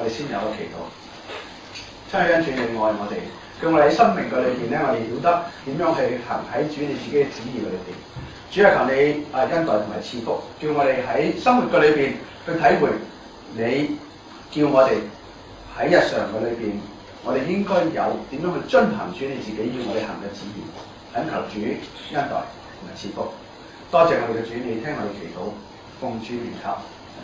哋先有個祈禱。親愛恩主，你愛我哋，叫我哋喺生命嘅裏邊咧，我哋曉得點樣去行喺主你自己嘅旨意嘅裏邊。主啊，求你恩待同埋賜福，叫我哋喺生活嘅裏邊去體會你叫我哋喺日常嘅裏邊，我哋應該有點樣去遵行主你自己要我哋行嘅旨意。懇求主恩待同埋賜福。多謝我哋嘅主，你聽我哋祈禱，奉主名求。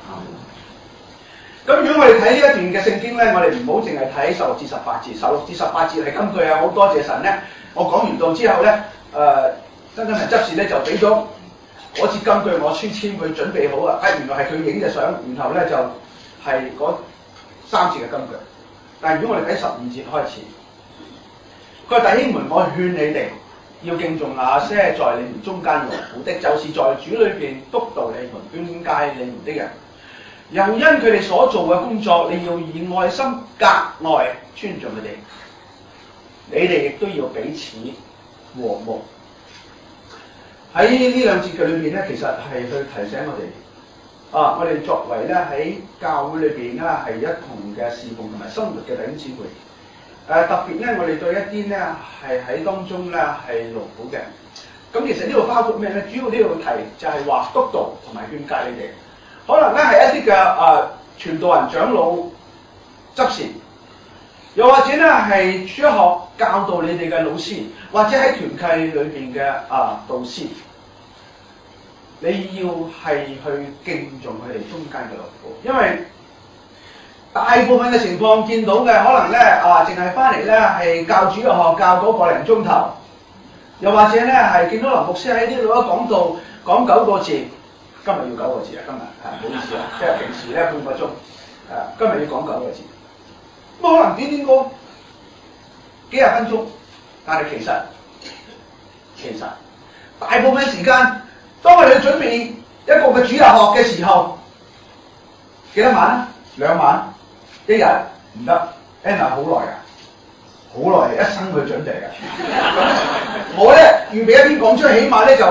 咁如果我哋睇呢一段嘅聖經咧，我哋唔好淨係睇16至18節，16至18節係金句啊！好多謝神咧，我講完道之後咧，曾根文執事咧就俾咗嗰節金句我書籤佢準備好啊！原來係佢影嘅相，然後咧就係嗰3節嘅金句。但係如果我哋睇12節開始，佢話弟兄們，我勸你哋要敬重那些在你們中間勞苦的，就是在主裏邊督導你們、勸戒你們的人。又因佢哋所做嘅工作，你要以愛心格外尊重佢哋。你哋亦都要彼此和睦。喺呢兩節嘅裏邊咧，其實係去提醒我哋，我哋作為咧喺教會裏邊咧係一同嘅侍奉同埋生活嘅弟兄姊妹。特別咧，我哋對一啲咧係喺當中咧係勞苦嘅。咁其實呢度包括咩咧？主要呢度提就係話督導同埋勸戒你哋。可能咧係一啲嘅傳道人、長老、執事，又或者咧係主學教導你哋嘅老師，或者喺團契裏邊嘅導師，你要係去敬重佢哋中間嘅勞苦，因為大部分嘅情況見到嘅可能咧淨係翻嚟咧係教主日學教嗰個零鐘頭，又或者咧係見到林牧師喺呢度一講道講9個字。今日要9個字啊！今日唔好意思啊，即係平時咧半個鐘，今日要講9個字。咁可能短短個幾廿分鐘，但係其實大部分時間，當我哋去準備一個嘅主日學嘅時候，幾多晚啊？2晚，1日唔得 ，Anna 好耐啊，好耐，一生去準備嘅。我咧預備一篇講出，起碼咧就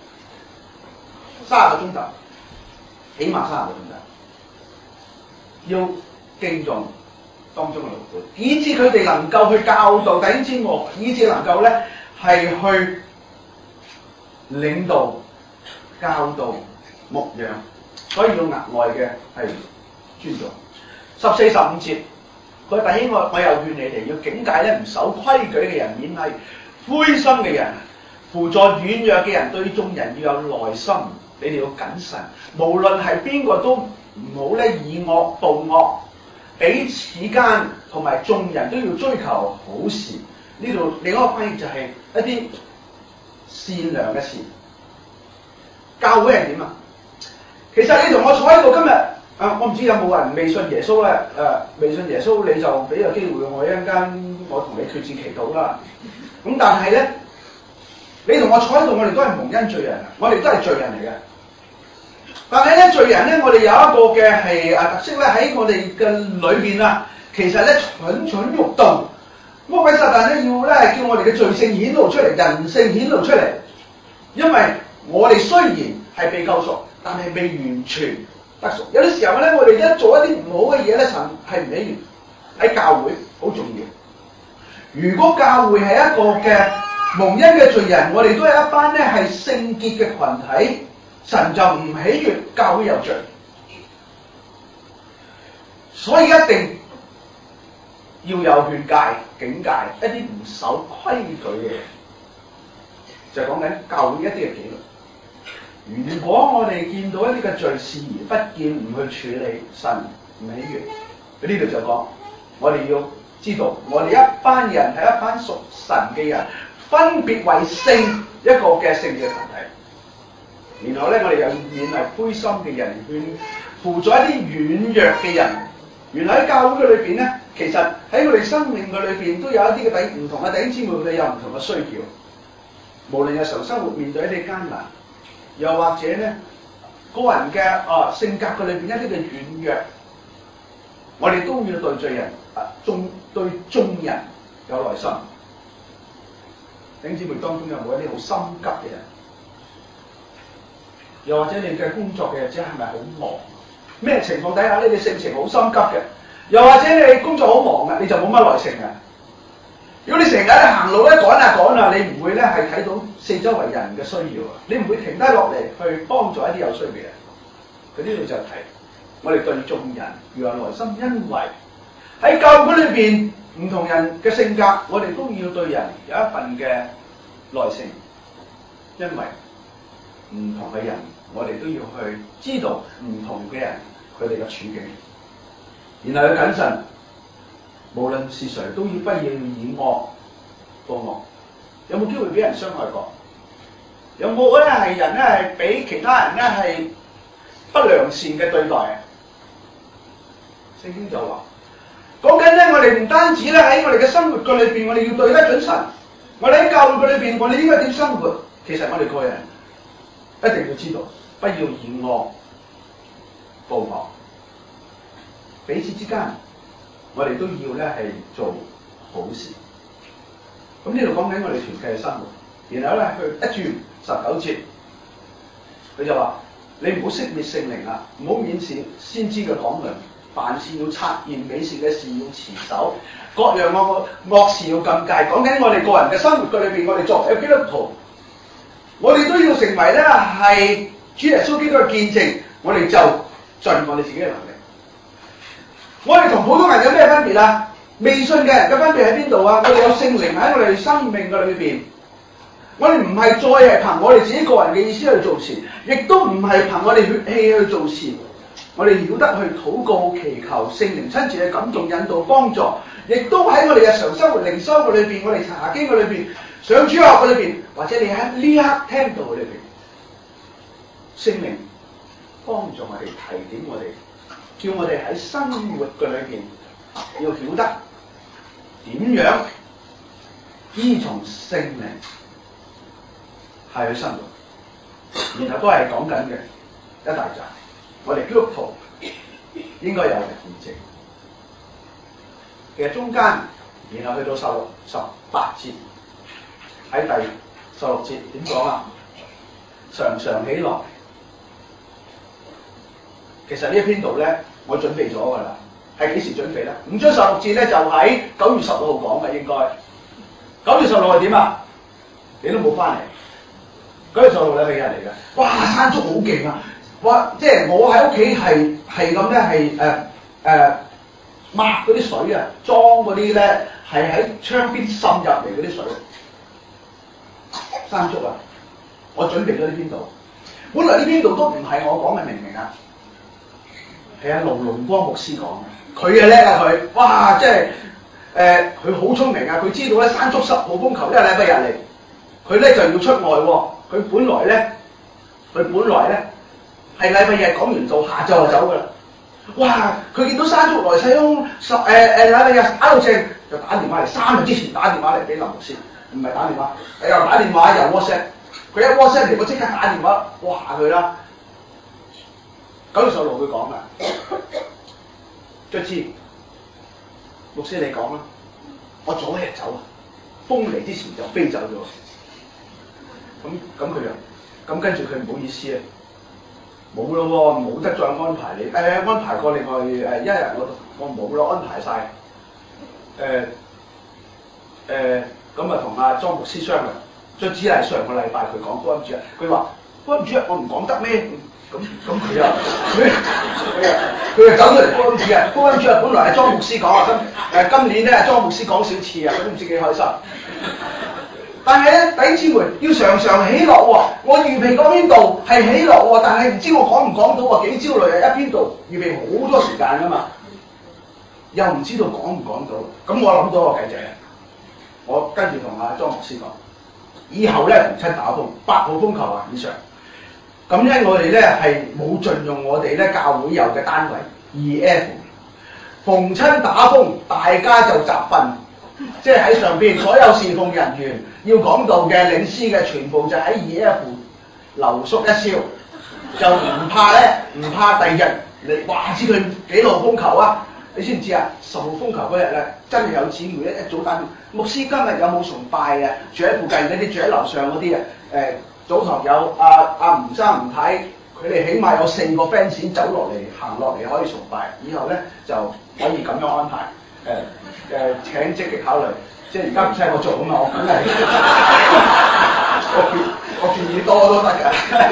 30個鐘頭，起碼30個鐘頭，要敬重當中嘅勞苦，以致佢哋能夠去教導弟兄姊妹，以致能夠咧係去領導、教導、牧養，所以要額外嘅係尊重。14、15節，佢弟兄我又勸你哋要警戒咧唔守規矩嘅人，免係灰心嘅人，輔助軟弱嘅人，對眾人要有耐心。你哋要謹慎，無論係邊個都唔好咧以惡報惡，彼此間同埋眾人都要追求好事。呢度另一個翻譯就係一啲善良嘅事。教會係點啊？其實你同我坐喺度今日，我唔知有冇人未信耶穌咧？未信耶穌你就俾個機會我一陣間，我同你決志祈禱啦。咁但係咧，你同我坐喺度，我哋都係蒙恩罪人啊！我哋都係罪人嚟嘅。但係咧，罪人咧，我哋有一個嘅係特色咧，喺我哋嘅裏邊啊，其實咧蠢蠢欲動，魔鬼撒旦咧要咧叫我哋嘅罪性顯露出嚟，人性顯露出嚟。因為我哋雖然係被救贖，但係未完全得贖。有啲時候咧，我哋一做一啲唔好嘅嘢咧，神係唔喜悅。喺教會好重要。如果教會係一個嘅蒙恩嘅罪人，我哋都係一班咧係聖潔嘅群體。神就唔喜悅教會有罪，所以一定要有勸戒、警戒一啲唔守規矩嘅人，就講緊教會一啲嘅紀律。如果我哋見到一啲嘅罪視而不見，唔去處理，神唔喜悅。呢度就講，我哋要知道，我哋一班人係一班屬神嘅人，分別為聖一個嘅聖嘅群體。然後咧，我哋又要勉勵灰心嘅人，輔助一啲軟弱嘅人。原來喺教會嘅裏邊咧，其實喺我哋生命嘅裏邊都有一啲嘅唔同嘅弟兄姊妹，佢哋有唔同嘅需要。無論日常生活面對一啲艱難，又或者咧個人嘅性格嘅裏邊一啲嘅軟弱，我哋都要對罪人對眾人有耐心。弟兄姊妹當中有冇一啲好心急嘅人？又或者你嘅工作嘅日子係咪好忙？咩情況底下你哋性情好心急嘅？ 又或者你工作好忙嘅，你就冇乜耐性嘅。如果你成日行路咧趕啊，你唔會咧係睇到四周圍人嘅需要啊，你唔會停低落嚟去幫助一啲有需要嘅人。佢呢度就提我哋對眾人要有耐心，因為喺教會裏邊唔同人嘅性格，我哋都要對人有一份嘅耐性，因為唔同嘅人，我哋都要去知道唔同嘅人佢哋嘅處境，然後去謹慎。無論是誰，都要不要以惡報惡。有冇機會俾人傷害過？有冇咧係人咧係俾其他人咧係不良善嘅對待？聖經就話，講緊咧，我哋唔單止咧喺我哋嘅生活嘅裏邊，我哋要對得準神。我哋喺教會嘅裏邊，我哋應該點生活？其實我哋個人一定要知道，不要以惡報惡。彼此之間，我哋都要咧係做好事。咁呢度講緊我哋團契嘅生活，然後咧去一轉19節，佢就話：你唔好熄滅聖靈啊，唔好免視先知嘅講論，凡事要察驗，美善嘅事要持守，各樣惡事要禁戒。講緊我哋個人嘅生活嘅裏邊，我哋作為基督徒，我哋都要成為咧係主耶穌基督嘅見證，我哋就盡我哋自己嘅能力。我哋同普通人有咩分別啊？未信嘅人嘅分別喺邊度啊？我哋有聖靈喺我哋生命嘅裏邊，我哋唔係再係憑我哋自己個人嘅意思去做事，亦都唔係憑我哋血氣去做事。我哋曉得去禱告、祈求聖靈親自嘅感動、引導、幫助，亦都喺我哋日常生活、靈修嘅裏邊，我哋查經嘅裏邊、上主學嘅裏邊，或者你喺呢一刻聽到嘅裏邊，聖靈幫助我哋、提點我哋，叫我哋喺生活嘅裏邊要曉得點樣依從聖靈係去生活，然後都係講緊嘅一大集。我哋基督徒應該有嘅見證。其實中間，然後去到18節，喺第16節點講啊？常常喜樂。其實呢一篇道咧，我準備咗㗎啦。係幾時準備咧？5章16節咧就喺9月16號講嘅，應該。9月16號係點啊？你都冇翻嚟。9月16號禮拜日嚟嘅。哇！山竹好勁啊！哇！即係我喺屋企係咁咧，係抹嗰啲水啊，裝嗰啲咧係喺窗邊滲入嚟嗰啲水。山竹啊！我準備咗呢篇道。本來呢篇道都唔係我講嘅，明唔明啊？係阿盧龍光牧師講嘅，佢啊叻啊佢，哇！即係佢好聰明啊！佢知道咧山竹10號風球一個禮拜日嚟，佢咧就要出外喎。佢本來咧係禮拜日講完道，下晝就走㗎啦。哇！佢見到山竹來勢洶，禮拜日打到正，就打電話嚟，3日之前打電話嚟俾林牧師，唔係打電話，又打電話又 WhatsApp。佢一 WhatsApp 嚟，我即刻打電話話佢啦。9月16號佢講㗎，卒之牧師你講啦，我早一日走啊，風嚟之前就飛走咗。咁佢又咁跟住佢唔好意思啊，冇咯喎，冇得再安排你，安排過另外一日我冇咯，安排晒。咁啊同阿莊牧師商量，卒之係上個禮拜佢講福音主日，佢話福音主日我唔講得咩？咁佢又走咗嚟福音主日，福音主日本來係莊牧師講啊，今年咧莊牧師講少次啊，佢都唔知幾開心。但係咧，弟兄姊妹要常常喜樂喎。我預備嗰篇道係喜樂喎，但係唔知我講唔講到喎，幾焦慮啊！一篇道預備好多時間㗎嘛，又唔知道講唔講到。咁我諗到個計仔啊，我跟住同阿莊牧師講，以後咧逢親打風8號風球啊以上，咁咧我哋咧係冇盡用我哋咧教會有嘅單位 2F， 逢親打風大家就集訓。即係喺上邊所有侍奉人員要講道嘅領詩嘅，全部就喺2F留宿一宵，就唔怕第二日你話知佢幾號風球啊？你知唔知啊？10號風球嗰日咧，真係有姊妹一早打電話，牧師今日有冇崇拜啊？住喺附近嗰啲，住喺樓上嗰啲啊，早堂有阿吳生吳太， 佢哋起碼有4個 fans 走落嚟行落嚟可以崇拜，以後咧就可以咁樣安排。請積極考慮，即係而家唔使我做啊嘛，我梗係我建議多都得㗎。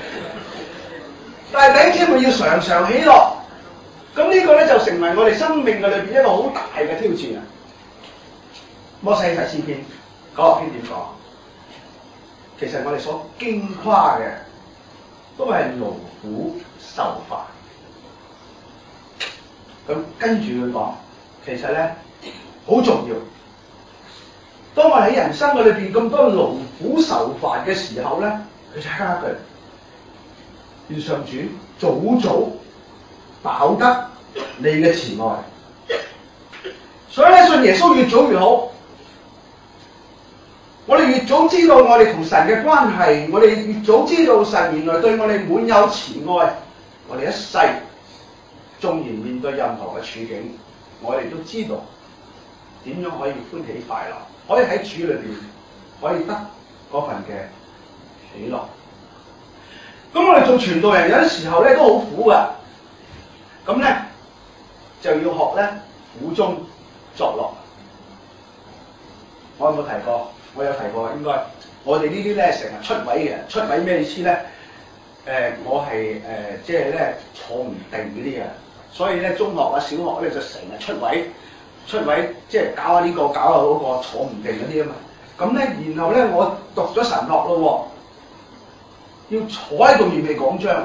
但係弟兄姊妹要常常喜樂，咁呢個咧就成為我哋生命嘅裏邊一個好大嘅挑戰啊！摩西睇詩篇90篇點講？其實我哋所矜誇嘅都係勞苦受煩。咁跟住佢講，其實咧好重要。當我喺人生嘅裏邊咁多勞苦受煩嘅時候咧，佢就加一句：願上主早早飽得你嘅慈愛。所以咧，信耶穌越早越好。我哋越早知道我哋同神嘅關係，我哋越早知道神原來對我哋滿有慈愛，我哋一世縱然面對任何嘅處境，我哋都知道點樣可以歡喜快樂，可以喺主裏邊可以得嗰份嘅喜樂。咁我哋做傳道人有啲時候咧都好苦㗎，咁咧就要學咧苦中作樂。我有冇提過？我有提過，應該我哋呢啲咧成日出位嘅，出位咩意思咧？我係即係咧坐唔定嗰啲嘅，所以咧中學啊、小學咧就成日出位，即係搞下呢個搞下嗰個，坐唔定嗰啲啊嘛。咁咧，然後咧我讀咗神學咯，要坐喺度預備講章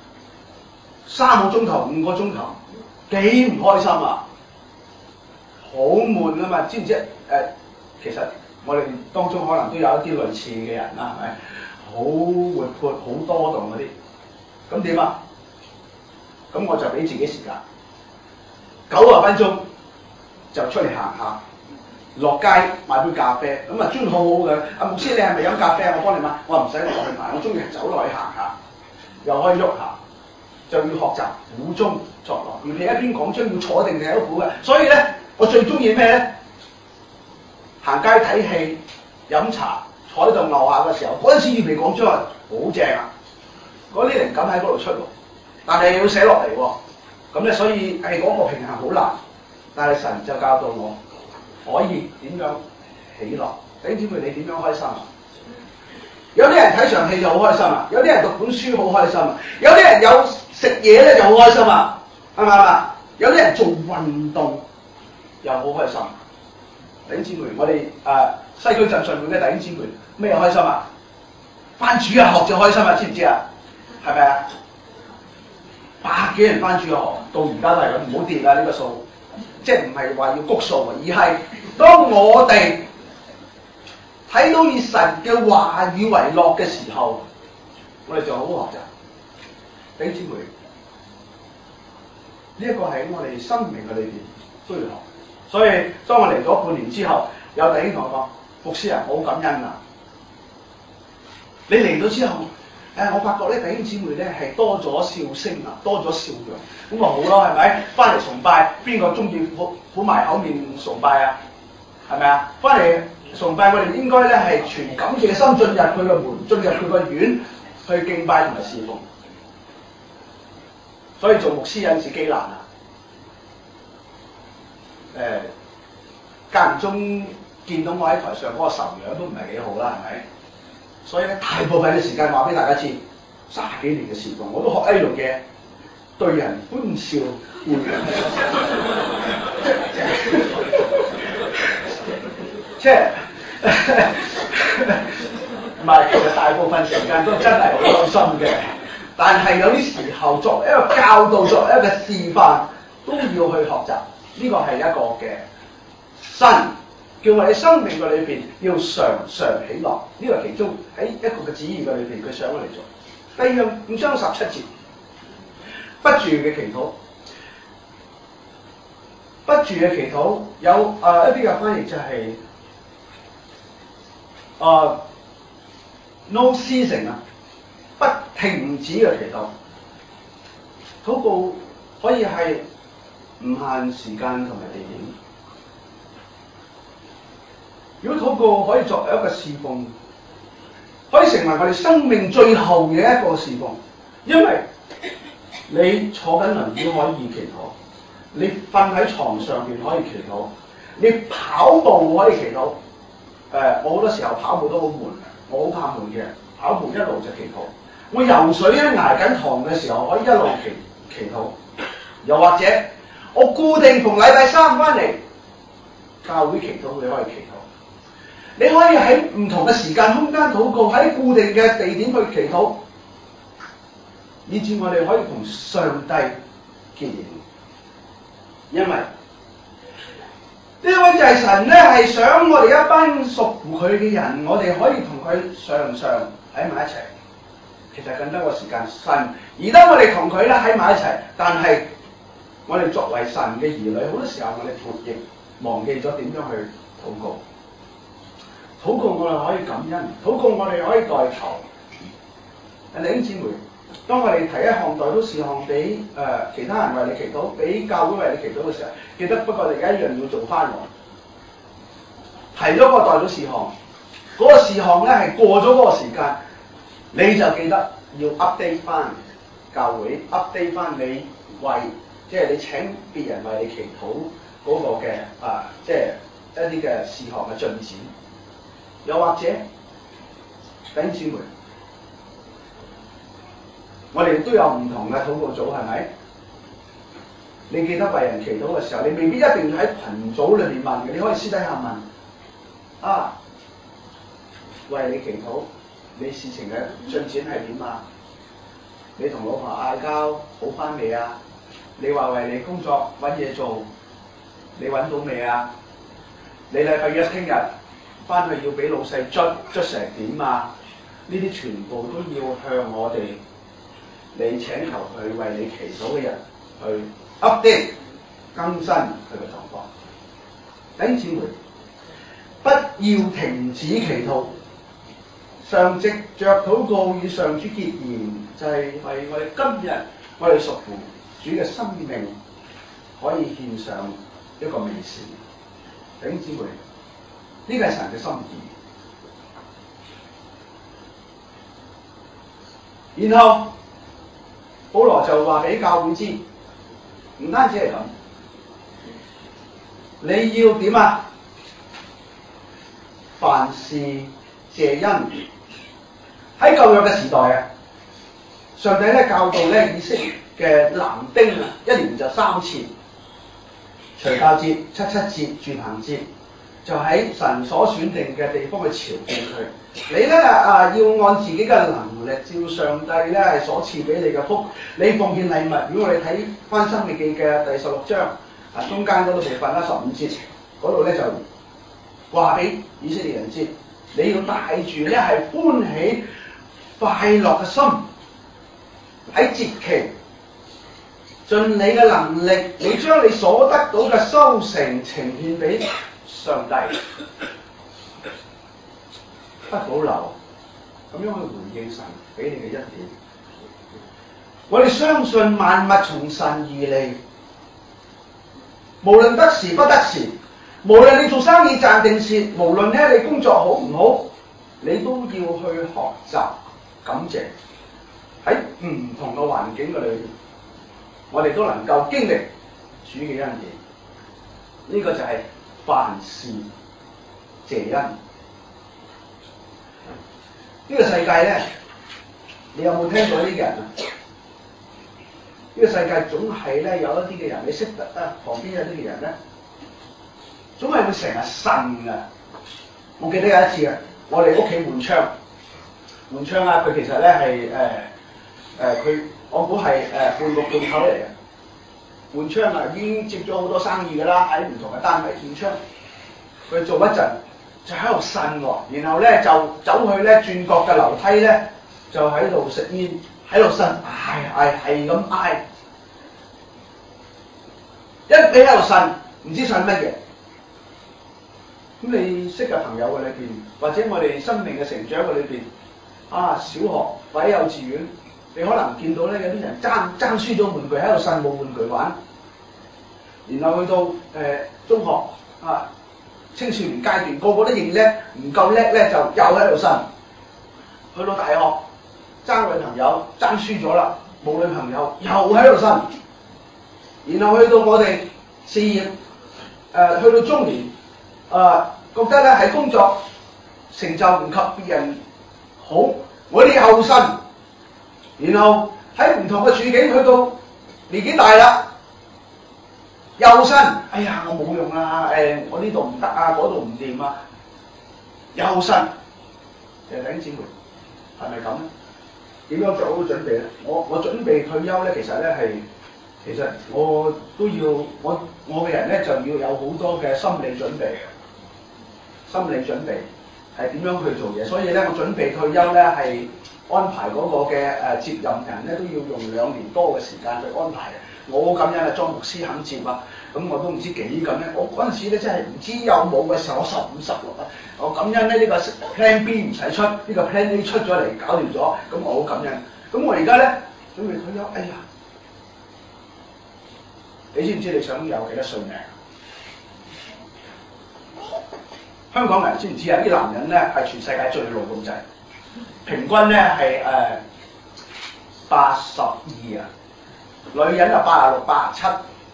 ，3個鐘頭、5個鐘頭，幾唔開心啊！好悶啊嘛，知唔知？其實我哋當中可能都有一啲類似嘅人啦，係咪？好活潑、好多動嗰啲，咁點啊？咁我就俾自己時間90分鐘就出嚟行下，落街買杯咖啡，咁啊專好好嘅。阿牧師，你係咪飲咖啡啊？我幫你買。我話唔使落去買，我中意走落去行下，又可以喐下，就要學習苦中作樂。而你一邊講章要坐定定都苦嘅，所以咧我最中意咩咧？行街睇戲、飲茶、坐喺度牛下嘅時候，嗰陣時預備講章好正啊！嗰啲靈感喺嗰度出喎，但係要寫落嚟喎。咁咧，所以嗰個平衡好難。但係神就教導我可以點樣喜樂。弟兄姊妹，你點樣開心啊？有啲人睇場戲就好開心啊，有啲人讀本書好開心啊，有啲人有食嘢咧就好開心啊，係咪啊？有啲人做運動又好開心。弟兄姊妹，我哋西區浸信會嘅弟兄姊妹咩開心啊？返主日學就開心啊，知唔知啊？係咪啊？100幾人返主日學，到而家都係咁，唔好跌啦呢個數，即係唔係話要谷數，而係當我哋睇到以神嘅話語為樂嘅時候，我哋就好好學習。弟兄姊妹，呢一個喺我哋生命嘅裏邊都要學。所以當我嚟咗半年之後，有弟兄同我講：牧師啊，好感恩啊！你嚟到之後，我發覺咧弟兄姊妹咧係多咗笑聲啊，多咗笑容，咁咪好咯，係咪？翻嚟崇拜，邊個中意苦埋口面崇拜啊？係咪啊？翻嚟崇拜，我哋應該咧係全感謝心進入佢個門，進入佢個院去敬拜同埋侍奉。所以做牧師有陣時幾難啊！間唔中見到我喺台上嗰個愁樣都唔係幾好啦，係咪？所以咧，大部分嘅時間話俾大家知，30幾年嘅侍奉，我都學呢樣嘢，對人歡笑會人，即係唔係，其實大部分時間都真係好開心嘅，但係有啲時候作為一個教導，作為一個示範，都要去學習。呢個係一個嘅神叫我哋生命嘅裏邊要常常喜樂，呢個係其中喺一個嘅旨意嘅裏邊，佢想我哋做。第二樣5章17節，不住嘅祈禱，不住嘅祈禱有一啲嘅翻譯就係no ceasing 啊，不停止嘅祈禱。禱告可以係唔限時間同埋地點。如果禱告可以作為一個侍奉，可以成為我哋生命最後嘅一個侍奉， 因為你坐緊輪椅可以祈禱，你瞓喺床上邊可以祈禱，你跑步可以祈禱。我好多時候跑步都好悶嘅，我好怕悶嘅，跑步一路就祈禱。我游水咧捱緊堂嘅時候可以一路祈禱，又或者我固定逢禮拜三翻嚟教會祈禱，你可以祈禱。你可以喺唔同嘅時間空間禱告，喺固定嘅地點去祈禱，以致我哋可以同上帝結連。因為呢位就係神咧，係想我哋一班屬乎佢嘅人，我哋可以同佢常常喺埋一齊。其實更多個時間，神而當我哋同佢咧喺埋一齊，但係我哋作為神嘅兒女，好多時候我哋叛逆，忘記咗點樣去禱告。禱告我哋可以感恩，禱告我哋可以代求。弟兄姊妹，當我哋提一項代禱事項俾其他人為你祈禱，俾教會為你祈禱嘅時候，記得不過你而家一樣要做翻喎。提咗個代禱事項，嗰個事項咧係過咗嗰個時間，你就記得要 update 翻教會 ，update 翻你為即係你請別人為你祈禱嗰個嘅即係一啲嘅事項嘅進展。又或者弟兄姊妹，我哋都有唔同嘅禱告組，係咪？你記得為人祈禱嘅時候，你未必一定要喺群組裏邊問嘅，你可以私底下問。為你祈禱，你事情嘅進展係點啊？你同老婆嗌交好翻未啊？你話為你工作揾嘢做，你揾到未啊？你禮拜一聽日翻去要俾老細捽成點啊？呢啲全部都要向我哋你請求佢為你祈禱嘅人去 update 更新佢嘅狀況。弟兄姊妹，不要停止祈禱，常藉着禱告與上主結連，就係為我哋今日我哋屬乎主嘅生命可以獻上一個美善。弟兄姊妹，呢個係神嘅心意。然後保羅就話俾教會知，唔單止係咁，你要點啊？凡事謝恩。喺舊約嘅時代啊，上帝咧教導咧以色列嘅男丁啊，一年就3次，除酵節、七節、住棚節，就喺神所選定嘅地方去朝見佢。你咧要按自己嘅能力，照上帝咧係所賜俾你嘅福，你奉獻禮物。如果我哋睇翻《申命記》嘅第16章中間嗰度部分啦，15節嗰度咧就話俾以色列人知，你要帶住咧係歡喜快樂嘅心，喺節期盡你嘅能力，你將你所得到嘅收成呈獻俾上帝，不保留，咁樣去回應神俾你嘅恩典。我哋相信萬物從神而嚟，無論得時不得時，無論你做生意賺定蝕，無論咧你工作好唔好，你都要去學習感謝。喺唔同嘅環境嘅裏邊，我哋都能夠經歷主嘅恩典。呢個就係凡事謝恩。呢個世界咧，你有冇聽過呢啲人啊？呢個世界總係咧有一啲嘅人，你識得旁邊有啲嘅人咧，總係會成日呻㗎。我記得有一次啊，我哋屋企換窗啊，佢其實咧係佢我估係半個鋪頭嚟嘅。換窗啊，已經接咗好多生意㗎啦，喺唔同嘅單位換窗。佢做一陣就喺度呻喎，然後咧就走去咧轉角嘅樓梯咧，就喺度食煙，喺度呻，係咁嗌，一味喺度呻，唔知呻乜嘢。咁你識嘅朋友嘅裏邊，或者我哋生命嘅成長嘅裏邊，小學或者幼稚園，你可能見到咧有啲人爭輸咗玩具喺度呻，冇玩具玩。然後去到中學青少年階段，個個都認叻，唔夠叻咧就又喺度呻。去到大學爭女朋友爭輸咗啦，冇女朋友又喺度呻，然後去到我哋事業去到中年覺得咧喺工作成就唔及別人好，我哋又呻，然後喺唔同嘅處境去到年紀大啦，又呻，哎呀我冇用啦，我呢度唔得啊，嗰度唔掂啊，又呻。弟兄姊妹係咪咁咧？點樣做好準備咧？我準備退休咧，其實我都要我嘅人咧就要有好多嘅心理準備嘅，心理準備係點樣去做嘢，所以咧我準備退休咧係安排嗰個嘅接任人咧都要用2年多嘅時間去安排嘅。我咁樣啊，莊牧師肯接啊，咁我都唔知幾咁咧。我嗰陣時咧真係唔知有冇嘅時候，我15、16啊，我感恩咧呢個 Plan B 唔使出，呢個 Plan A 出咗嚟搞掂咗，咁我好感恩。咁我而家咧準備退休，哎呀，你知唔知你想有幾多歲命？香港人知唔知啊？啲男人咧係全世界最老咁滯，平均咧係82啊。女人就86、87，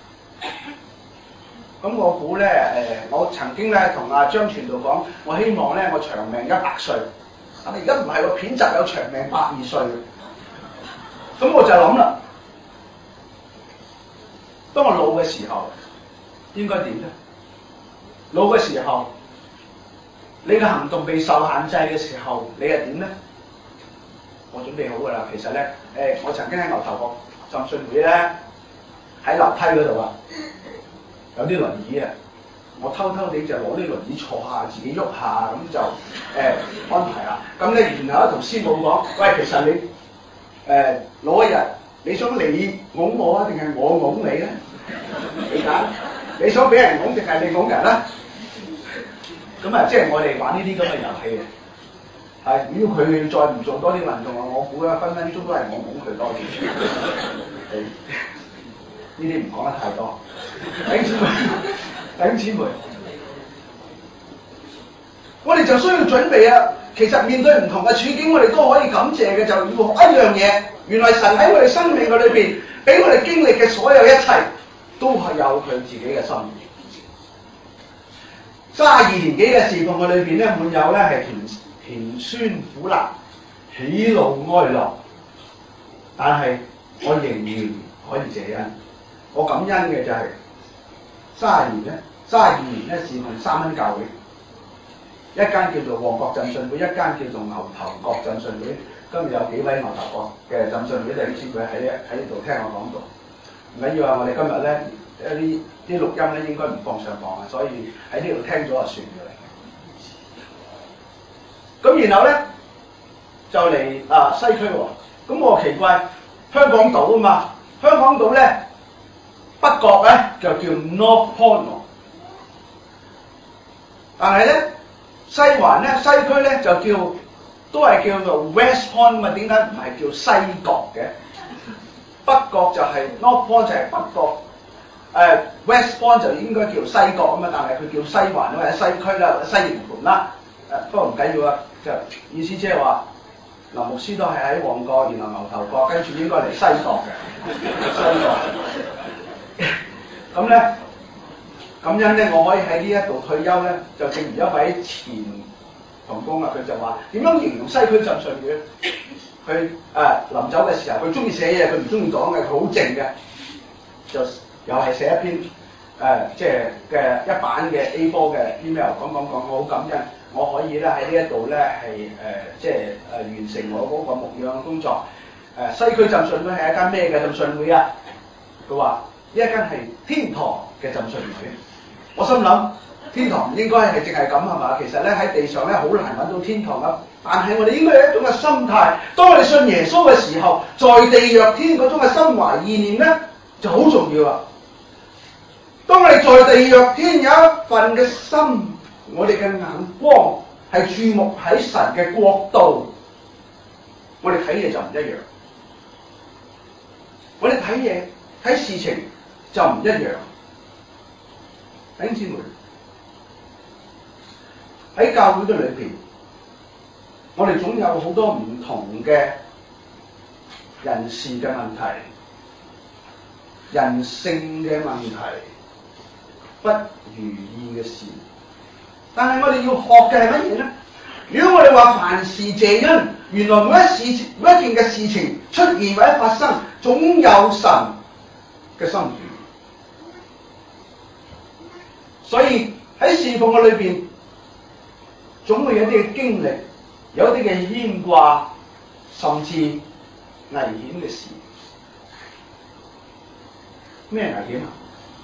咁我估咧我曾經咧同阿張傳道講，我希望咧我長命100歲，但係而家唔係喎，片集有長命82歲，咁我就諗啦，當我老嘅時候應該點咧？老嘅時候，你嘅行動被受限制嘅時候，你係點咧？我準備好㗎啦，其實咧我曾經喺牛頭角浸信會咧喺樓梯嗰度啊，有啲輪椅啊，我偷偷地就攞啲輪椅坐下，自己喐下，咁就安排啦。咁咧，然後同師母講：喂，其實你攞一日，你想你拱我啊，定係我拱你咧？你揀，你想俾人拱定係你拱人啦？咁啊，即係我哋玩呢啲咁嘅遊戲啊。係，如果佢再唔做多啲運動啊，我估啊分分鐘都係我拱佢多啲。呢啲唔講得太多。弟兄姊妹，我哋就需要準備啊。其實面對唔同嘅處境，我哋都可以感謝嘅，就要學一樣嘢。原來神喺我哋生命嘅裏邊，俾我哋經歷嘅所有一切，都係有佢自己嘅心意。32年幾嘅侍奉嘅裏邊咧，滿有咧係甜酸苦辣、喜怒哀樂，但係我仍然可以謝恩。我感恩嘅就係32年咧侍奉3間教會，一間叫做旺角浸信會，一間叫做牛頭角浸信會。今日有幾位牛頭角嘅浸信會弟兄姊妹喺呢度聽我講道，唔緊要啊！我哋今日咧啲錄音咧應該唔放上網啊，所以喺呢度聽咗就算嘅啦。咁然後咧就嚟西區喎，咁我奇怪香港島啊嘛，香港島咧北角咧就叫 North Point， 但係咧西環咧西區咧就都係叫做 West Point 啊嘛，點解唔係叫西角嘅？北角就係 North Point 就係北角。West Point 就應該叫西角啊嘛，但係佢叫西環或者西區啦，或者西營盤啦。不過唔緊要啊，就意思即係話林牧師都係喺旺角，然後牛頭角，跟住應該嚟西角嘅。西角。咁咧，感恩咧，我可以喺呢一度退休咧，就正如一位前同工啊，佢就話點樣形容西區浸信會咧？佢臨走嘅時候，佢中意寫嘢，佢唔中意講嘅，佢好靜嘅，就又係寫一篇即係嘅一版嘅 A4 嘅 email 講，我好感恩，我可以咧喺呢一度咧係即係完成我嗰個牧養工作。西區浸信會係一間咩嘅浸信會啊？佢話呢一間係天堂嘅浸信會。我心諗天堂唔應該係淨係咁係嘛？其實咧喺地上咧好難揾到天堂啦。但係我哋應該有一種嘅心態，當我哋信耶穌嘅時候，在地若天嗰種嘅心懷意念咧就好重要啊！當我哋在地若天有一份嘅心，我哋嘅眼光係注目喺神嘅國度，我哋睇嘢就唔一樣。我哋睇嘢睇事情就唔一樣。弟兄姊妹，喺教會嘅裏邊，我哋總有好多唔同嘅人事嘅問題、人性嘅問題、不如意嘅事。但係我哋要學嘅係乜嘢咧？如果我哋話凡事謝恩，原來每一件嘅事情出現或者發生，總有神嘅心意。所以喺侍奉嘅裏邊，總會有一啲嘅經歷，有一啲嘅牽掛，甚至危險嘅事。咩危險啊？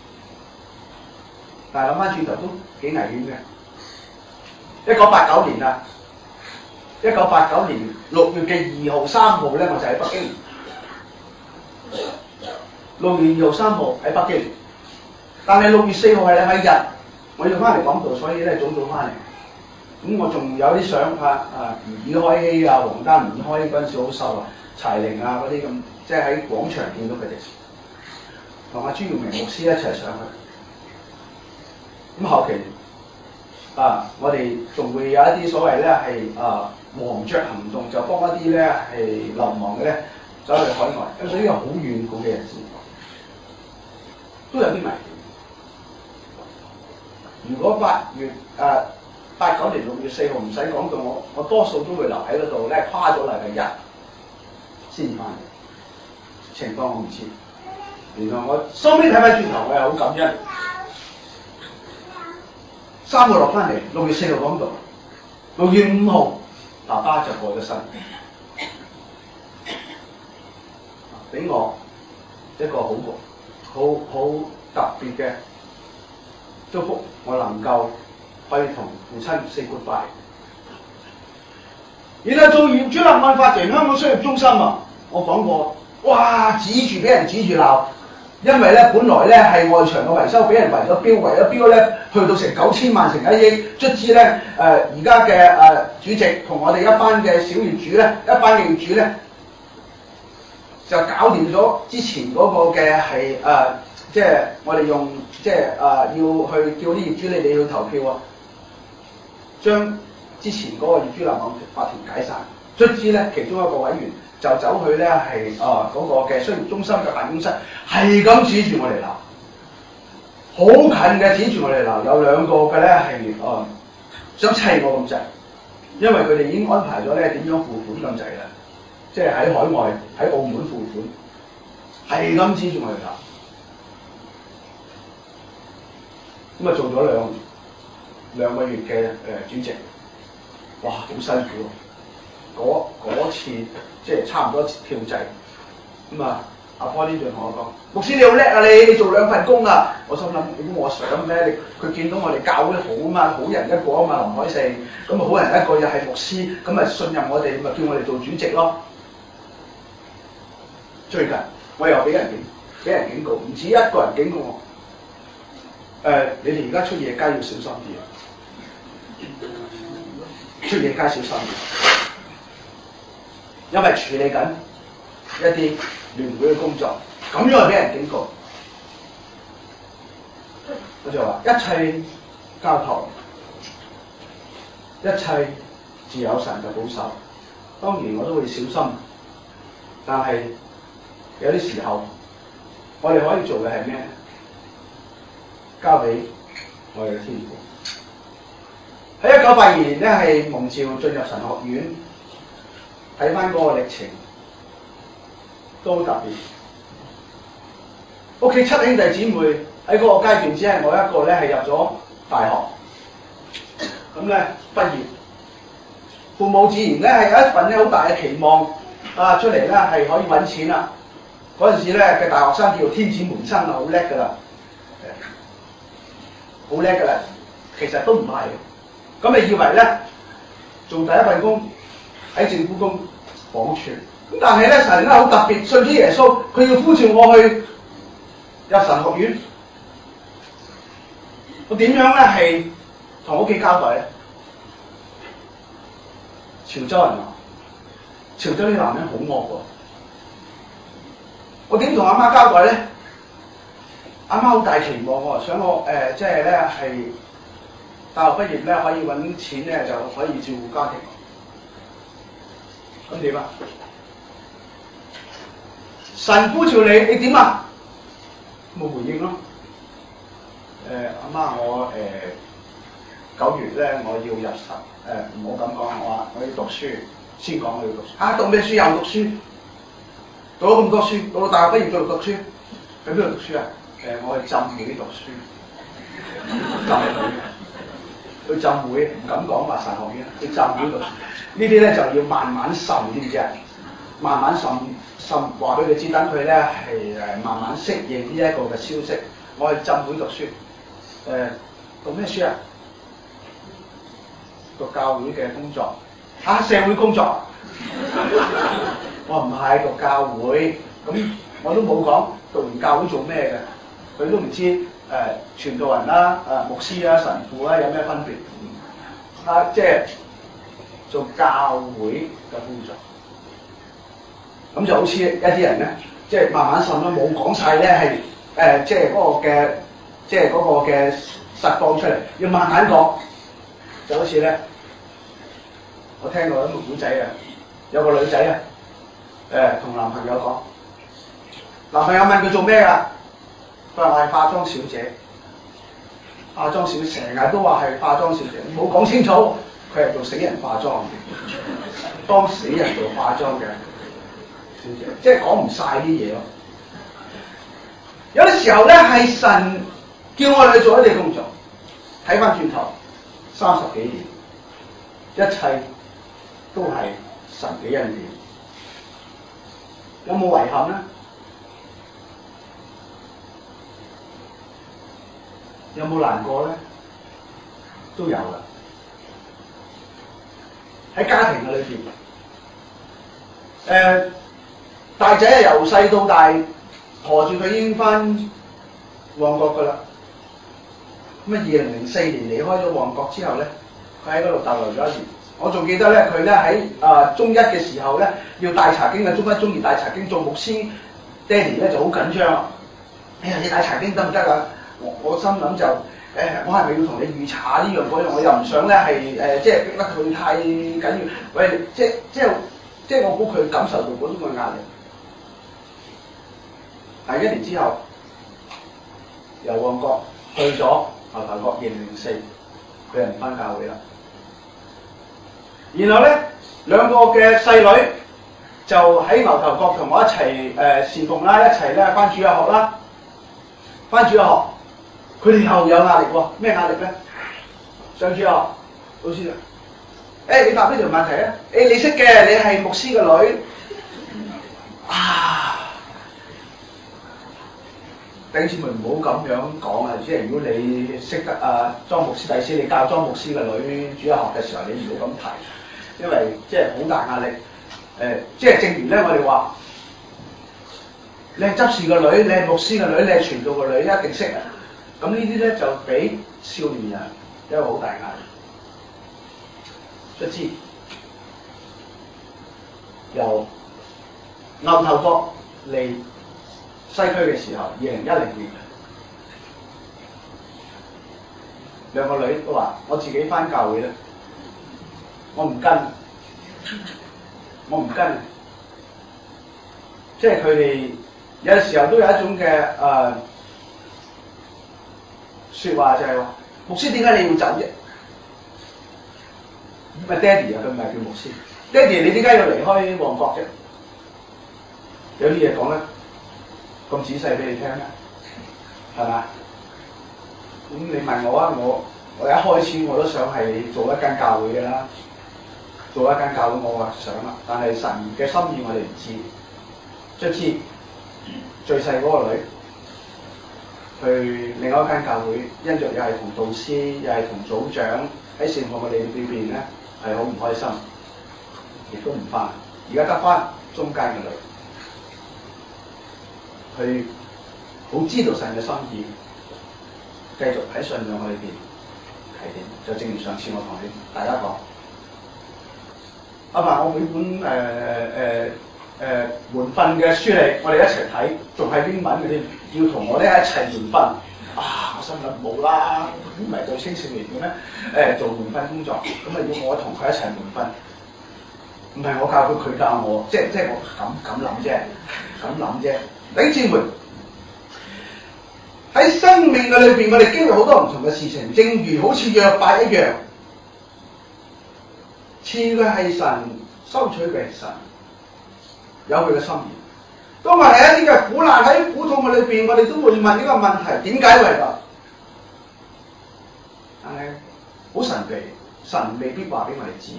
但係諗翻轉頭都幾危險嘅。1989年啊，1989年6月嘅2號、3號咧，我就喺北京。6月2號、3號喺北京，但係6月4號係禮拜日，我要翻嚟講道，所以咧早翻嚟。咁我仲有啲相如爾開希啊、王丹、如爾開希嗰陣時好瘦啊，柴玲啊嗰啲咁，即係喺廣場見到佢哋，同阿朱耀明牧師一齊上去。咁後期我哋仲會有一啲所謂咧係黃雀行動，就幫一啲咧係流亡嘅咧走去海外，咁所以呢個好遠古嘅日子，都有啲危險。如果89年6月4號唔使講到我多數都會留喺嗰度咧，跨咗禮拜日先翻嚟。情況我唔知，原來我收尾睇翻轉頭，我係好感恩。3號落翻嚟，6月4號講道，6月5號爸爸就過咗身，俾我一個好特別嘅祝福，我能夠可以同父親 say goodbye。然後做業主立案法團香港商業中心我講過，哇，俾人指住鬧。因為咧，本來咧係外牆嘅維修俾人圍咗標咧，去到成9000萬成1億，卒之咧而家嘅主席同我哋一班嘅小業主咧，一班嘅業主咧就搞掂咗之前嗰個嘅係即係我哋用要去叫啲業主你哋去投票將之前嗰個業主立案法團解散，卒之咧其中一個委員就走去咧係嗰個嘅商業中心嘅辦公室，係咁指住我哋鬧，好近嘅指住我哋鬧，有2個嘅咧係想砌我咁滯，因為佢哋已經安排咗咧點樣付款咁滯啦，即係喺海外喺澳門付款，係咁指住我哋鬧，咁做咗兩個月嘅主席，哇，好辛苦嗰次即係差唔多跳掣，咁阿波呢就同我講：牧師你好叻啊，你做2份工啊！我心諗，如果我想咩？佢見到我哋教會好啊嘛，好人一個啊嘛，林海成，咁好人一個又係牧師，咁咪信任我哋，咪叫我哋做主席咯。最近我又俾人警告，唔止一個人警告我，你哋而家出夜街要小心啲，出夜街小心啲。因為處理緊一啲聯會嘅工作，咁樣係俾人警告。我就話一切交託，一切自有神嘅保守。當然我都會小心，但係有啲時候我哋可以做嘅係咩？交俾我哋嘅天父。喺1982年咧，係蒙召進入神學院。睇翻嗰個歷程都好特別，屋企7兄弟姊妹喺嗰個階段，只係我一個咧係入咗大學，咁咧畢業，父母自然咧係有一份咧好大嘅期望出嚟咧係可以揾錢啦。嗰陣時咧嘅大學生叫做天子門生好叻㗎啦，好叻㗎啦，其實都唔係，咁你以為咧做第一份工喺政府工房屋處，咁但係咧神咧好特別，信主耶穌，佢要呼召我去入神學院，我點樣咧係同屋企交代咧？潮州人潮州啲男人好惡喎，我點同阿媽交代咧？阿媽好大期望喎，想我即係咧係大學畢業咧可以揾錢咧就可以照顧家庭。咁點啊？ 神呼召你，你點啊？冇回應咯。阿媽，我9月咧我要入神，唔好咁講，我要讀書，先講我要讀書。讀咩書？又讀書，讀咗咁多書，到大學畢業繼續讀書，喺邊度讀書啊？我去浸會讀書，去浸會唔敢講話神學院，去浸會讀書。呢啲咧就要慢慢滲，知唔知啊？慢慢滲話俾佢知，等佢咧係慢慢適應呢一個嘅消息。我去浸會讀書，讀咩書啊？讀教會嘅工作，社會工作。我唔係讀教會，咁我都冇講讀完教會做咩嘅，佢都唔知傳道人啦、牧師啦、神父啦有咩分別，即係做教會嘅工作。咁就好似一啲人咧，即係慢慢滲啦，冇講晒咧係即係嗰個嘅實況出嚟，要慢慢講。就好似咧，我聽過一個古仔啊，有個女仔啊，同男朋友講，男朋友問佢做咩㗎？佢話我係化妝小姐，化妝小姐成日都話係化妝小姐，冇講清楚，佢係做死人化妝嘅，幫死人做化妝嘅。即係講唔晒啲嘢咯。有啲時候咧係神叫我哋去做一啲工作，睇翻轉頭30幾年，一切都係神嘅恩典。有冇遺憾咧？有冇難過咧？都有噶。喺家庭嘅裏邊，大仔啊，由細到大，陀住佢已經翻旺角噶啦。咁啊，2004年離開咗旺角之後咧，佢喺嗰度逗留咗1年。我仲記得咧，佢咧喺中一嘅時候咧，要帶查經嘅，中一、中二帶查經做牧師，爹哋咧就好緊張。哎呀，你帶查經得唔得啊？我心諗就我係咪要同你預查呢樣嗰樣？我又唔想咧係即係逼得佢太緊要。喂，即係我估佢感受到嗰種嘅壓力。但係1年之後，由旺角去咗牛頭角2004，佢又唔返教會啦。然後咧，2個嘅細女就喺牛頭角同我一齊侍奉啦，一齊咧返主日學啦。返主日學，佢哋又有壓力喎。咩壓力咧？上主日學，老師啊，你答呢條問題啊？你識嘅，你係牧師嘅女啊。弟兄姊妹唔好咁樣講啊！即係如果你識得莊牧師弟師，你教莊牧師嘅女主日學嘅時候，你唔好咁提，因為即係好大壓力。即係正如咧，我哋話你係執事嘅女，你係牧師嘅女，你係傳道嘅女，一定識啊！咁呢啲咧就俾少年人一個好大壓力。卒之由牛頭角嚟西區嘅時候，2010年，2個女都話：我自己返教會啦，我唔跟。即係佢哋有陣時候都有一種嘅説話，就係話：牧師點解你要走啫？咁啊，爹哋啊，佢唔係叫牧師。爹哋，你點解要離開旺角啫？有啲嘢講得咁仔細俾你聽咩？係嘛？咁你問我啊，我一開始我都想係做一間教會嘅啦，做一間教會我話想啦，但係神嘅心意我哋唔知。卒之最細嗰個女去另外一間教會，因着又係同導師又係同組長喺聖堂嘅裏邊咧係好唔開心，亦都唔返。而家得返中間嘅女。佢好知道神嘅心意，繼續喺信仰裏邊提點。就正如上次我同大家講，阿爸，我每本門訓嘅書嚟，我哋一齊睇，仲係英文嘅添，要同我咧一齊門訓。我心諗冇啦，唔係做青少年嘅咩？做門訓工作，咁啊要我同佢一齊門訓。 唔係我教佢，佢教我，即係我咁諗啫，咁諗啫。弟兄姊妹，喺生命嘅裏邊，我哋經歷好多唔同嘅事情，正如好似約伯一樣，賜嘅係神，收取嘅係神，有佢嘅心意。當我係一啲嘅苦難喺苦痛嘅裏邊，我哋都會問呢個問題：點解為咁？但係好神秘，神未必話俾我哋知。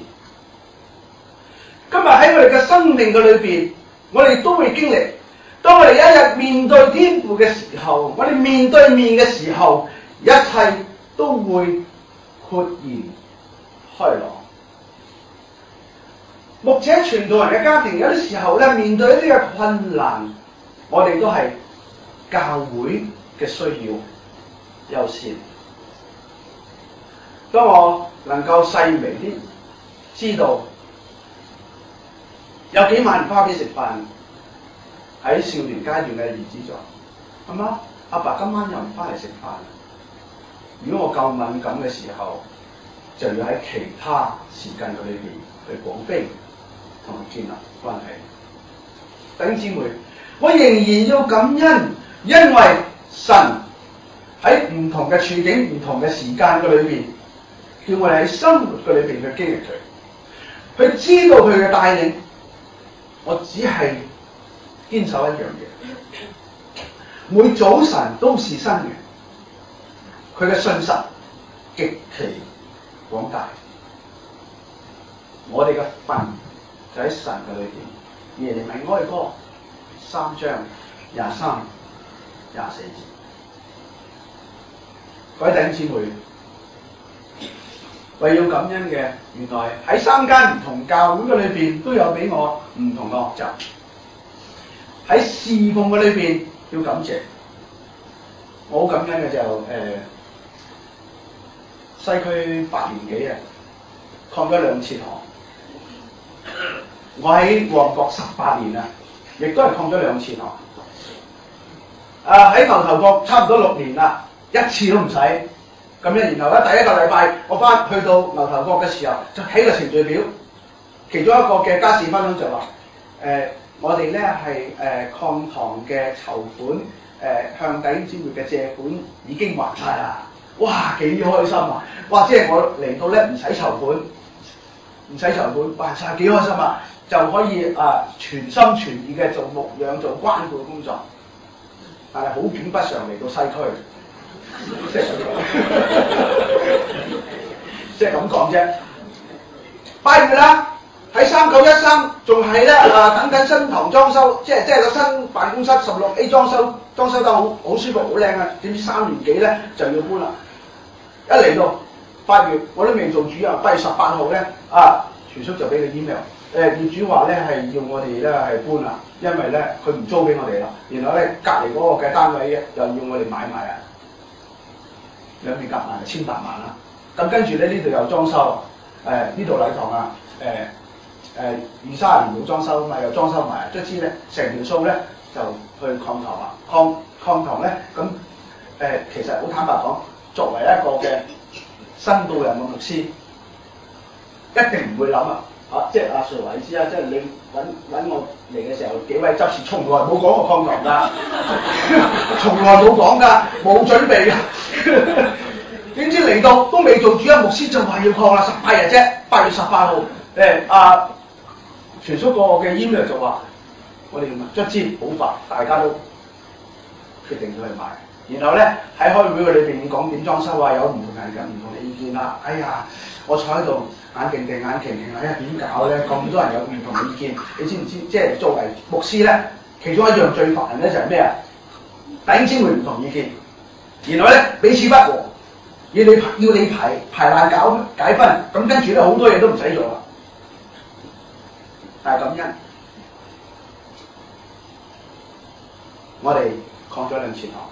今日喺我哋嘅生命嘅裏邊，我哋都會經歷。當我哋一日面對天父嘅時候，我哋面對面嘅時候，一切都會豁然開朗。牧者傳道人嘅家庭有啲時候咧，面對一啲嘅困難，我哋都係教會嘅需要優先。當我能夠細微啲知道有幾晚唔翻屋企食飯，喺少年階段嘅兒子就阿媽阿爸今晚又唔翻嚟食飯。如果我夠敏感嘅時候，就要喺其他時間嘅裏邊去廣飛同佢建立關係。弟兄姊妹，我仍然要感恩，因為神喺唔同嘅處境、唔同嘅時間嘅裏邊，叫我哋喺生活嘅裏邊去經歷佢，去知道佢嘅帶領。我只係堅守一樣嘢，每早晨都是新嘅。佢嘅信實極其廣大，我哋嘅份就喺神嘅裏邊。耶利米哀歌3章23、24節，各位弟兄姊妹，為要感恩嘅，原來喺3間唔同教會嘅裏邊都有俾我唔同嘅學習。喺侍奉嘅裏邊要感謝，我好感恩嘅就西區8年幾啊，擴咗2次堂。我喺旺角18年啊，亦都係擴咗2次堂。喺牛頭角差唔多6年啦，一次都唔使。咁咧，然後咧第一個禮拜我翻去到牛頭角嘅時候，就睇個程序表，其中一個嘅家事分享就話：我哋咧係擴堂嘅籌款，向弟兄姊妹嘅借款已經還晒啦。哇，幾開心啊！哇，即係我嚟到咧唔使籌款，唔使籌款還晒，幾開心啊！就可以全心全意嘅做牧養、做關顧工作。但係好景不常嚟到西區。即係咁講啫。8月啦，喺3913仲係咧等緊新堂裝修，即係個新辦公室16A 裝修得好舒服好靚啊！點知3年幾咧就要搬啦。一嚟到8月，我都未做主任，8月18號咧全叔就俾個 email，業主話咧係要我哋咧係搬啦，因為咧佢唔租俾我哋啦，然後咧隔離嗰個嘅單位又要我哋買埋啊。兩邊夾埋1800萬啦，咁跟住咧呢度又裝修，呢度禮堂啊，20-30年冇裝修嘛，又裝修埋，卒之咧成條數咧就去擴堂啦，擴堂咧咁其實好坦白講，作為一個嘅新到任嘅牧師，一定唔會諗即係阿 Sir 話你知啊，即係你揾我嚟嘅時候，幾位執事從來冇講過擴堂㗎，從來冇講㗎，冇準備㗎。點知嚟到都未做主任牧師就話要擴啦，18日啫，8月18號，全叔個嘅 email 就話我哋卒之好快，大家都決定咗去買。然後咧喺開會嘅裏邊講點裝修啊，有唔同人有唔同嘅意見啦。哎呀，我坐喺度眼定定眼擎擎，哎呀點搞咧？咁多人有唔同嘅意見，你知唔知？即係作為牧師咧，其中一樣最煩人咧就係咩啊？弟兄姊妹唔同意見，然後咧彼此不和，要你排爛搞解分，咁跟住咧好多嘢都唔使做啦。但係感恩，我哋擴咗2次堂。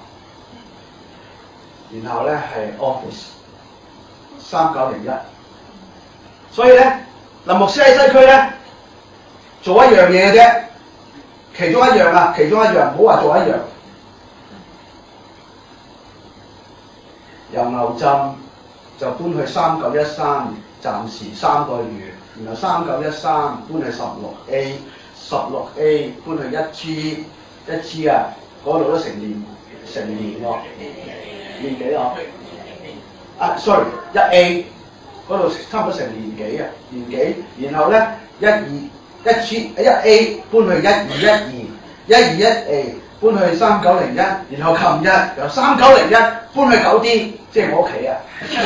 然後咧係 office 3901，所以咧林牧師喺西區咧做一樣嘢嘅啫，其中一樣，唔好話做一樣。由牛浸就搬去3913，暫時3個月， 然後3913搬去 16A 搬去 1G 啊，嗰度都成年喎，年幾啊？sorry 1A 嗰度差唔多成年幾，然後咧1A 搬去122A 搬去3901，然後琴日由3901搬去9D， 即係我屋企啊！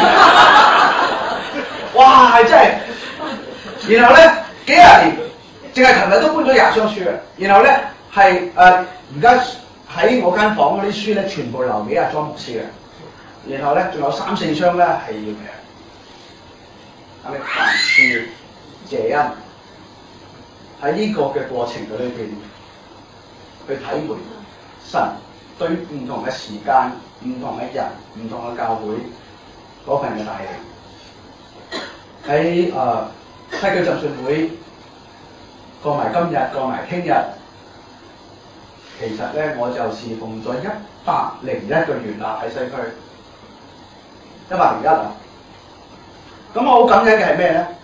哇，真係！然後咧幾廿年，淨係琴日都搬咗20箱書啊！然後咧係而家喺我間房嗰啲書咧，全部留俾阿莊牧師嘅。然後咧仲有3-4箱咧係要嘅。咁你凡事謝恩喺呢個嘅過程嘅裏邊，去體會神對唔同嘅時間、唔同嘅人、唔同嘅教會嗰份嘅帶領。喺西區浸信會過埋今日，過埋聽日，其實咧我就侍奉咗101個月啦，喺西區101啊！咁我好感恩嘅係咩咧？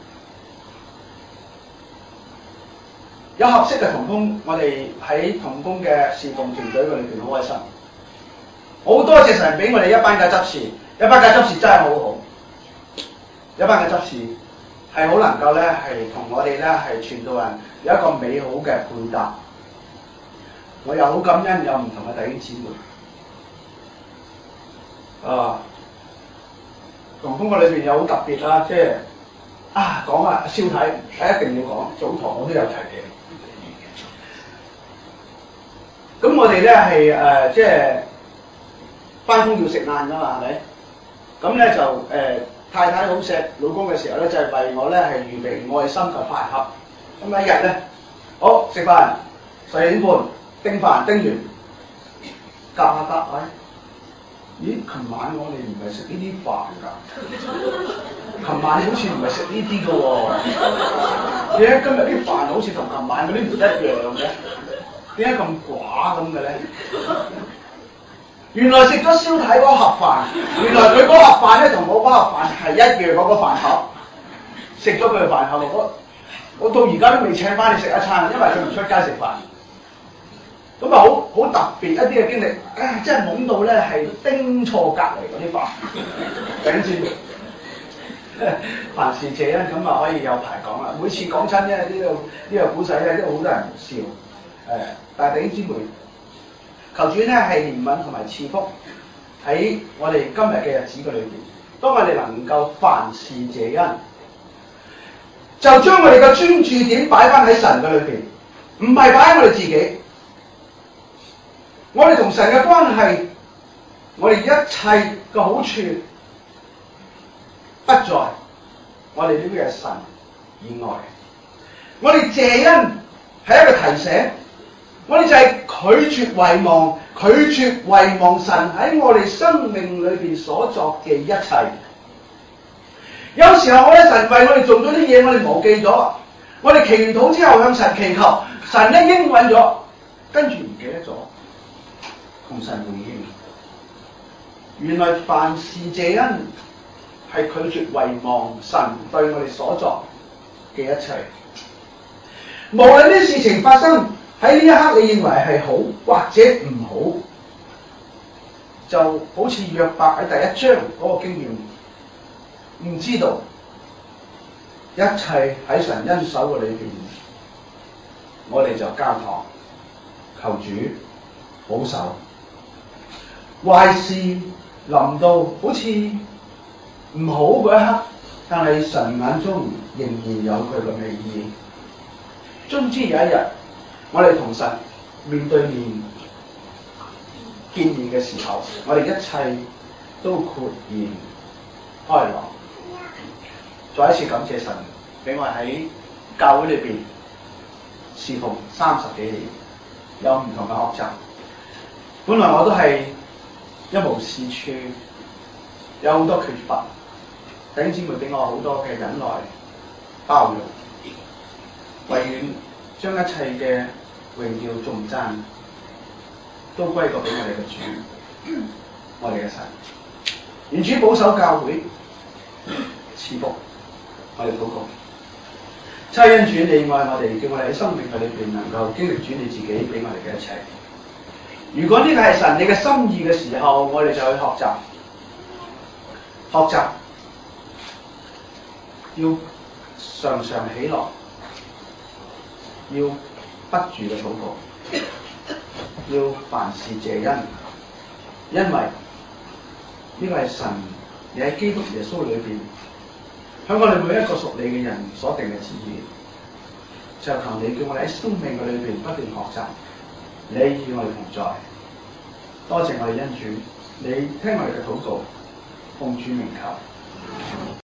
有合適嘅同工，我哋喺同工嘅侍奉團隊嘅裏邊好開心。好多謝神俾我哋一班嘅執事，一班嘅執事真係好好，一班嘅執事係好能夠咧係同我哋咧係傳道人有一個美好嘅配搭。我又好感恩有唔同嘅弟兄姊妹。同工嘅裏邊有好特別啦，即係講啊燒體係一定要講，早堂我都有提嘅。咁我哋咧係即係返工要食晏㗎嘛，係咪？咁咧就太太好錫老公嘅時候咧，就係為我咧係預備愛心嘅飯盒。咁一日咧，好食飯，4點半叮飯叮完，夾下夾位。咦？琴晚我哋唔係食呢啲飯㗎，琴晚好似唔係食呢啲㗎喎。點解今日啲飯好似同琴晚嗰啲唔一樣嘅？點解咁寡咁嘅咧？原來食咗燒體嗰盒飯，原來佢嗰盒飯咧同我嗰盒飯係一樣嗰個飯盒。食咗佢嘅飯盒，我到而家都未請翻你食一餐，因為佢唔出街食飯。咁啊好特別一啲嘅經歷，真係懵到咧係叮錯隔離嗰啲飯，頂住。凡事謝恩咁啊可以有排講啦。每次講親咧呢個古仔咧，都好多人笑。但係弟兄姊妹，求主咧係憐憫同埋賜福喺我哋今日嘅日子嘅裏邊。當我哋能夠凡事謝恩，就將我哋嘅專注點擺翻喺神嘅裏邊，唔係擺喺我哋自己。我哋同神嘅關係，我哋一切嘅好處不在我哋呢個嘅神以外。我哋謝恩係一個提醒，我哋就係拒絕遺忘神喺我哋生命裏邊所作嘅一切。有時候我哋神為我哋做咗啲嘢，我哋忘記咗。我哋祈完禱之後向神祈求，神咧應允咗，跟住唔記得咗同神回應。原來凡事謝恩係拒絕遺忘神對我哋所作嘅一切。無論啲事情發生喺呢一刻，你認為係好或者唔好，就好似約伯喺第一章嗰個經驗。唔知道一切喺神恩手嘅裏邊，我哋就交託求主保守。壞事臨到好似唔好嗰一刻，但係神眼中仍然有佢嘅美意。終之有一日，我哋同神面對面見面嘅時候，我哋一切都豁然開朗。再一次感謝神俾我喺教會裏邊侍奉30幾年，有唔同嘅學習。本來我都係一無是處，有好多缺乏，弟兄姊妹俾我好多嘅忍耐、包容，唯願將一切嘅榮耀頌讚都歸過俾我哋嘅主，我哋嘅神。願主保守教會，賜福。我哋禱告。 差恩主，你愛我哋，叫我哋喺生命嘅裏邊能夠經歷主你自己俾我哋嘅一切。如果呢個係神你嘅心意嘅時候，我哋就去學習，要常常喜樂，要不住嘅禱告，要凡事謝恩，因為呢個係神你喺基督耶穌裏邊向我哋每一個屬你嘅人所定嘅旨意。就求你叫我哋喺生命嘅裏邊不斷學習，你與我哋同在。多謝我哋恩主，你聽我哋嘅禱告，奉主名求。